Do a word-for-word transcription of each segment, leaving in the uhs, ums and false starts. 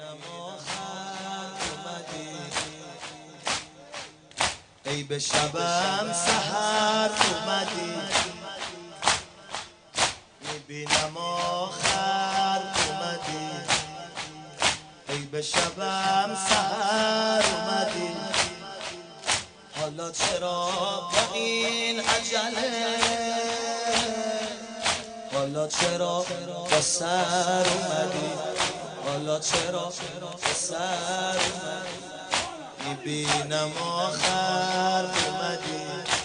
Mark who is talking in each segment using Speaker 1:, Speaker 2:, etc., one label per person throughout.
Speaker 1: میبینم آخر اومدی، ای به شبم سحر اومدی، میبینم آخر اومدی، ای به شبم سحر اومدی. حالا چرا با این عجله، حالا چرا با سر اومدی، حالا چرا با سر اومدی، میبینم آخر اومدی،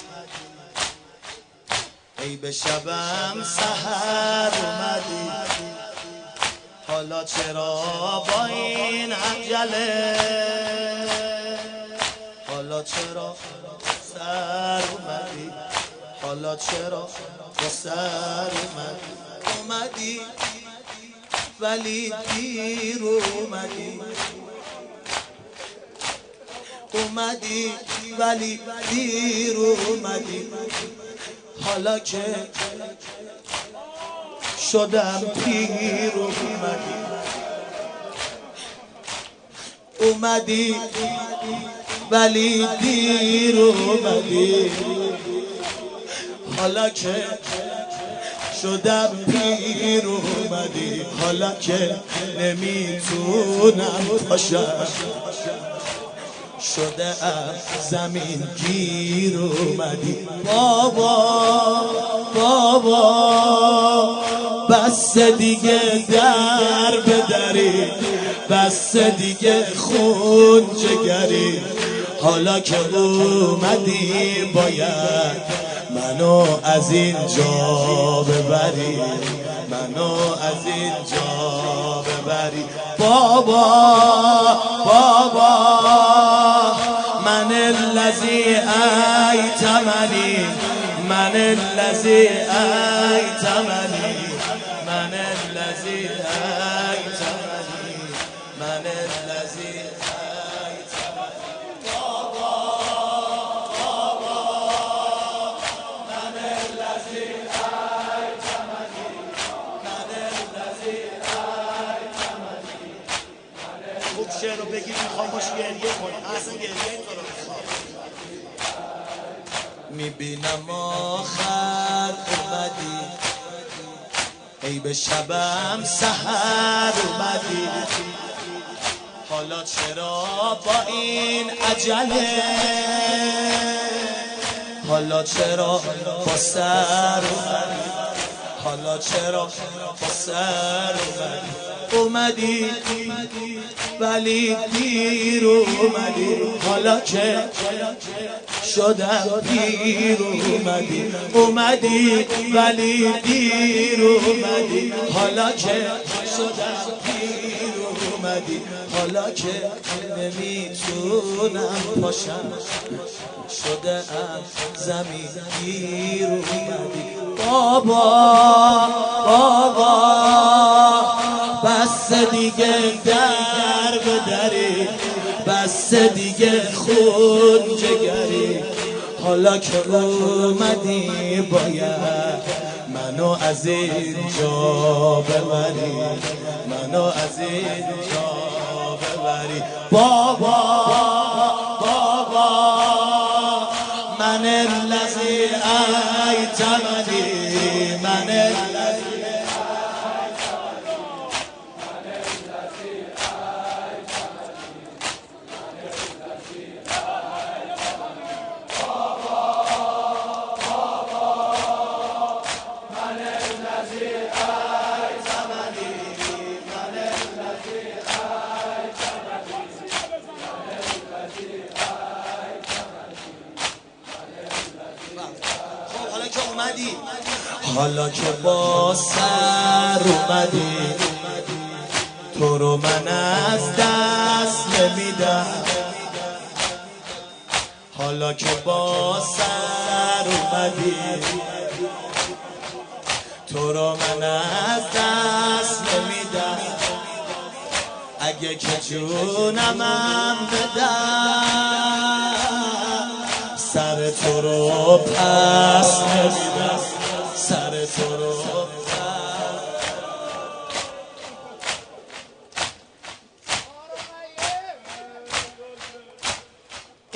Speaker 1: ای به شبم سحر اومدی. حالا چرا با این عجله، حالا چرا سر اومدی، حالا چرا با سر اومدی. اومدی ولی دیر اومدی، اومدی ولی دیر اومدی. حالا که شدم پیر اومدی، اومدی ولی دیر اومدی. حالا که شدم پیر اومدی، حالا که نمیتونم پاشم، شده ام زمین گیر اومدی. بابا بابا بس دیگه در بدری، بس دیگه خون جگری. حالا که اومدی باید منو از اینجا ببری، منو از اینجا ببری. بابا بابا من الذی ایتمنی، من الذی ایتمنی، من الذی ایتمنی، من الذی ایتمنی. بابا بابا من الذی ایتمنی، من الذی ایتمنی. خوب شعر رو بگید خاموش گریه کن، اصلا گریه این تو رو میخوام. میبینم آخر اومدی، ای به شبم سحر اومدی. حالا چرا با این عجله، حالا چرا با سر اومدی، حالا چرا با سر اومدی. اومدی ولی دیر اومدی، حالا که شدم پیر اومدی. اومدی ولی دیر اومدی، حالا که شدم پیر اومدی. حالا که نمیتونم پاشم، شده ام زمین گیر اومدی. بابا بابا بس دیگه در بدری، بس دیگه خون جگری. حالا که اومدی باید منو از اینجا ببری، منو از اینجا ببری. بابا بابا من الذی ایتمنی، من الذی حالا که با سر اومدی، تو رو من از دست نمیدم. حالا که با سر اومدی، تو رو من از دست نمیدم. اگه که جونمم بدم، سر تو رو پس نمیدم، سر تو رو پس.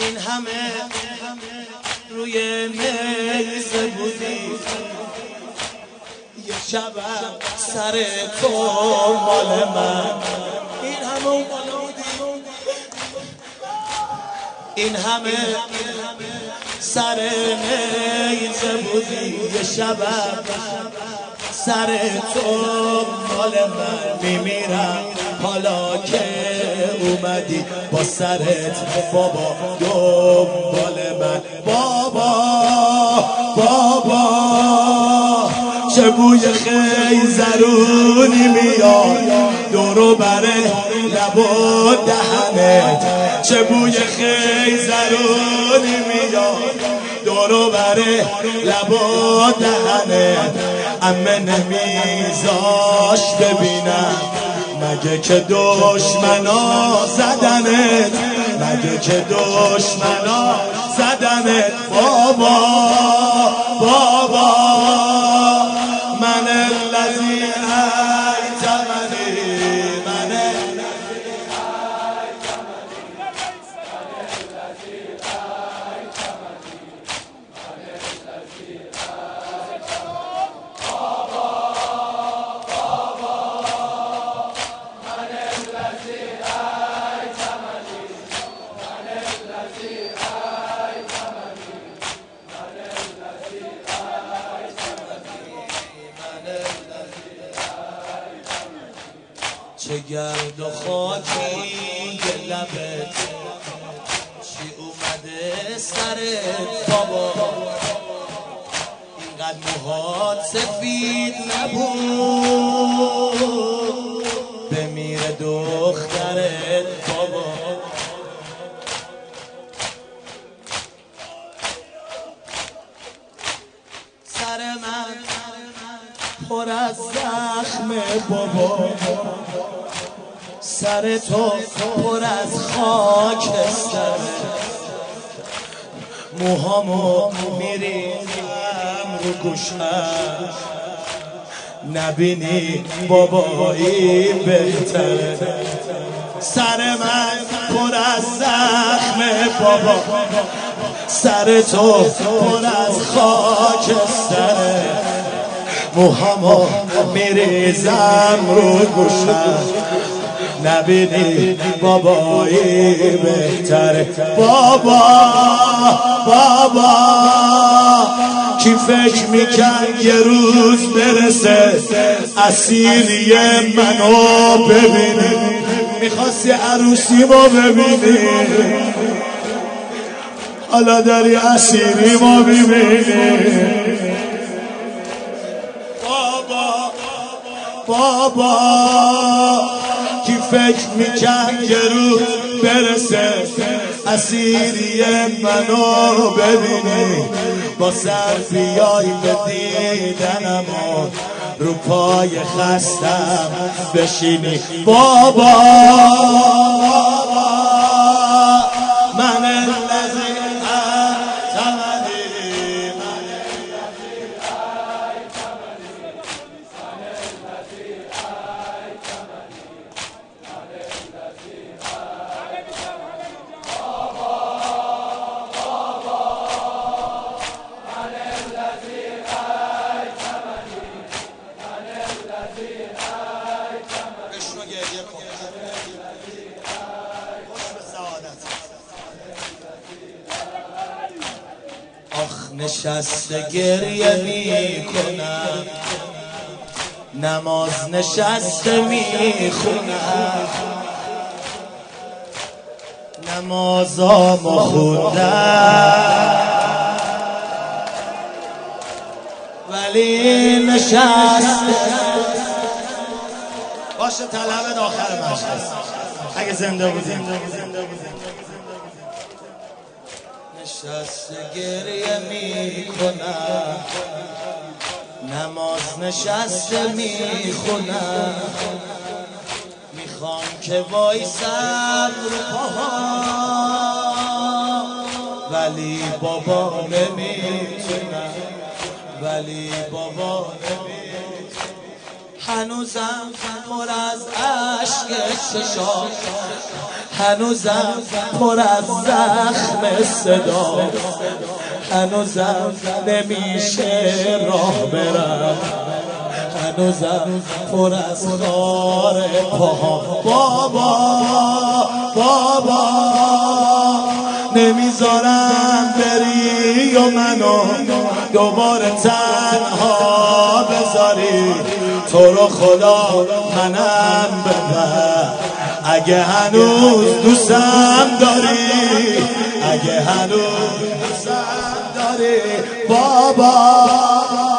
Speaker 1: این همه روی میز بودی، یه شبم سر تو مال من. این همه اون بالا بودی، این همه سر میز بودی، یه شبم سر تو مال من. میمیرم حالا که اومدی با سرت بابا دنبال من. بابا بابا چه بوی خیزرونی میاد دورو بره لب و دهنت، چه بوی خیزرونی میاد دورو بره لب و دهنت. امه نمیذاش ببینم مگه که دشمنا زدنت، مگه که دشمنا زدنت. بابا بابا من الذی ایتمنی، من الذی چه گرد و خاکی لبت، چی اومده سرت بابا، اینقدر موهات سفید نبود بمیره دخترت بابا. سر من پر از زخم بابا، سر تو پر از خاکستر، موهامو میریزم رو گوشم نبینی بابایی بهتره. سر من پر از زخم بابا، سر تو پر از خاکستر، موهامو میریزم رو گوشم نبینی بابایی بهتره. بابا بابا کی فکر میکرد یه روز برسه اسیری منو ببینی، میخواستی عروسی ما ببینی، حالا داری اسیری ما ببینی. بابا بابا کی فکر میکرد یه روز برسه اسیری منو ببینی، با سر بیای به دیدنم و رو پای خستم بشینی. بابا من الذی ایتمنی، من الذی آخ نشسته گریه می کنم، نماز نشسته می خونم، نمازامو خوندم ولی نشسته. باشه طلب آخر مجلس اگه زنده بودیم. نشسته گریه می کنم، نماز نشسته می خونم، میخوام که وایسم رو پاها ولی بابا نمیتونم، ولی بابا نمیتونم. هنوزم پر از عشق چشام، هنوزم پر از زخم صدا، هنوزم نمیشه راه برم، هنوزم پر از خار پاها. بابا بابا نمیذارم بری و منو دوباره تنها بذاری، تو رو خدا منم ببر اگه هنوز دوستم داری، اگه هنوز دوستم داری. بابا